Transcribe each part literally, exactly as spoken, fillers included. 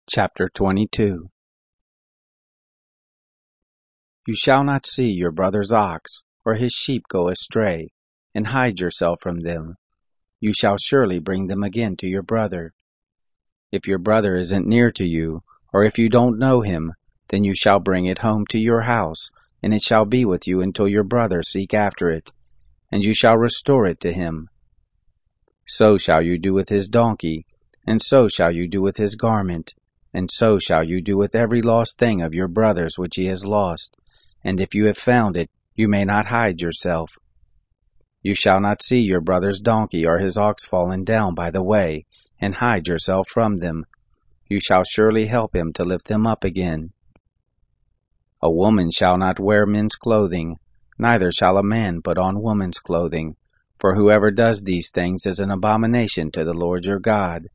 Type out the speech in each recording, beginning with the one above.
Chapter twenty-two. You shall not see your brother's ox, or his sheep go astray, and hide yourself from them. You shall surely bring them again to your brother. If your brother isn't near to you, or if you don't know him, then you shall bring it home to your house, and it shall be with you until your brother seek after it, and you shall restore it to him. So shall you do with his donkey, and so shall you do with his garment, and so shall you do with every lost thing of your brother's which he has lost. And if you have found it, you may not hide yourself. You shall not see your brother's donkey or his ox fallen down by the way, and hide yourself from them. You shall surely help him to lift them up again. A woman shall not wear men's clothing, neither shall a man put on woman's clothing, for whoever does these things is an abomination to the Lord your God.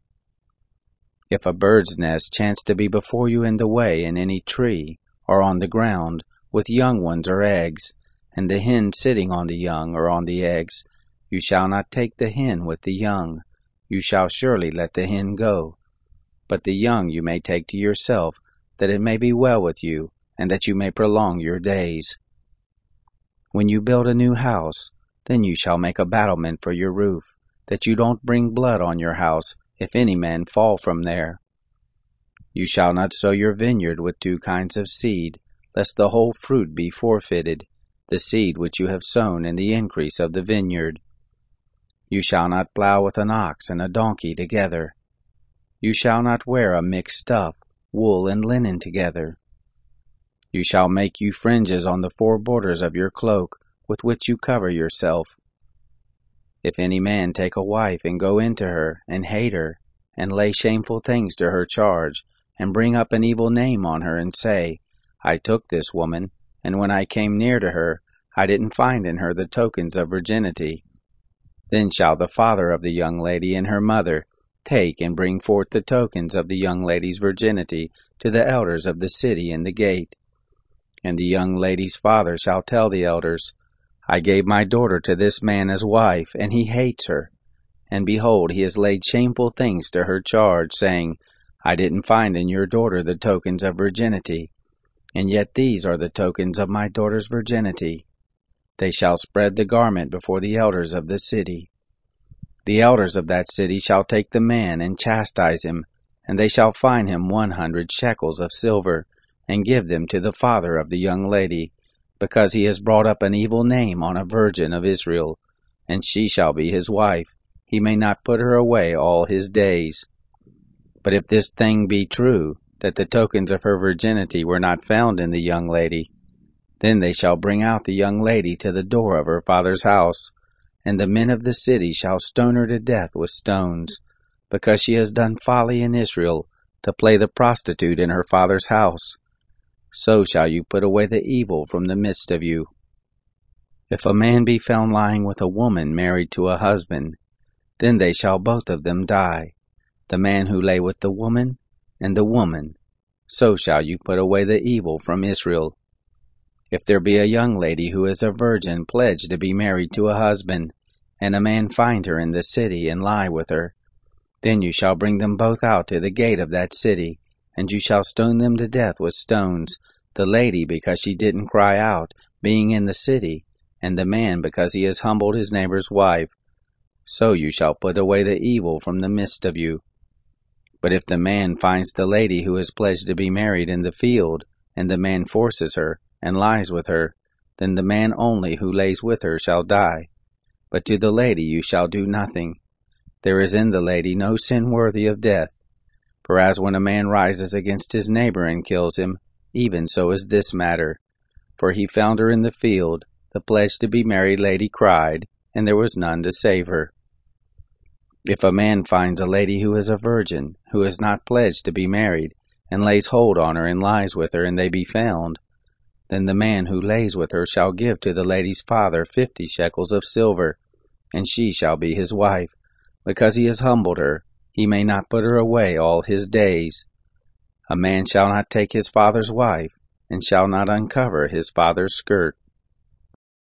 If a bird's nest chance to be before you in the way in any tree, or on the ground, with young ones or eggs, and the hen sitting on the young or on the eggs, you shall not take the hen with the young. You shall surely let the hen go. But the young you may take to yourself, that it may be well with you, and that you may prolong your days. When you build a new house, then you shall make a battlement for your roof, that you don't bring blood on your house, if any man fall from there. You shall not sow your vineyard with two kinds of seed, lest the whole fruit be forfeited, the seed which you have sown in the increase of the vineyard. You shall not plow with an ox and a donkey together. You shall not wear a mixed stuff, wool and linen together. You shall make you fringes on the four borders of your cloak, with which you cover yourself. If any man take a wife and go into her, and hate her, and lay shameful things to her charge, and bring up an evil name on her, and say, I took this woman, and when I came near to her, I didn't find in her the tokens of virginity, then shall the father of the young lady and her mother take and bring forth the tokens of the young lady's virginity to the elders of the city in the gate. And the young lady's father shall tell the elders, I gave my daughter to this man as wife, and he hates her. And behold, he has laid shameful things to her charge, saying, I didn't find in your daughter the tokens of virginity. And yet these are the tokens of my daughter's virginity. They shall spread the garment before the elders of the city. The elders of that city shall take the man and chastise him, and they shall fine him one hundred shekels of silver, and give them to the father of the young lady, because he has brought up an evil name on a virgin of Israel, and she shall be his wife. He may not put her away all his days. But if this thing be true, that the tokens of her virginity were not found in the young lady, then they shall bring out the young lady to the door of her father's house, and the men of the city shall stone her to death with stones, because she has done folly in Israel, to play the prostitute in her father's house. So shall you put away the evil from the midst of you. If a man be found lying with a woman married to a husband, then they shall both of them die, the man who lay with the woman, and the woman. So shall you put away the evil from Israel. If there be a young lady who is a virgin pledged to be married to a husband, and a man find her in the city and lie with her, then you shall bring them both out to the gate of that city, and you shall stone them to death with stones, the lady because she didn't cry out, being in the city, and the man because he has humbled his neighbor's wife. So you shall put away the evil from the midst of you. But if the man finds the lady who is pledged to be married in the field, and the man forces her, and lies with her, then the man only who lays with her shall die. But to the lady you shall do nothing. There is in the lady no sin worthy of death. For as when a man rises against his neighbor and kills him, even so is this matter. For he found her in the field, the pledged to be married lady cried, and there was none to save her. If a man finds a lady who is a virgin, who is not pledged to be married, and lays hold on her and lies with her, and they be found, then the man who lays with her shall give to the lady's father fifty shekels of silver, and she shall be his wife, because he has humbled her. He may not put her away all his days. A man shall not take his father's wife, and shall not uncover his father's skirt.